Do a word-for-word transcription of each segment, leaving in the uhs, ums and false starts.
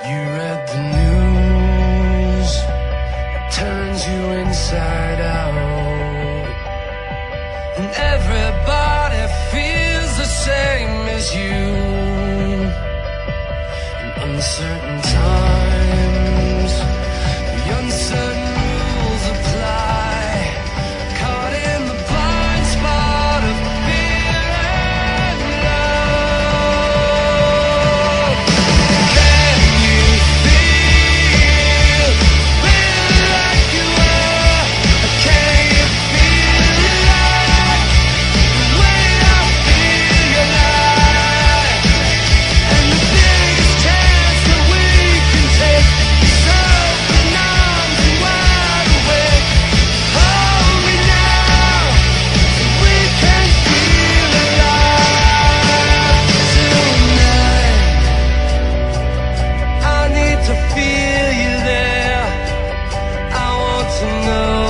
You read the news, it turns you inside out, and everybody feels the same as you. In uncertain times, the uncertain rules apply, caught in the blind spot of fear and love. Can you feel, feel like you were? Can you feel like the way I feel your life? And the biggest chance that we can take is open arms and wide awake. Hold me now, so we can feel alive tonight. I need to feel you there. I want to know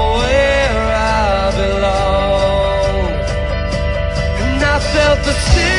where I belong. And I felt the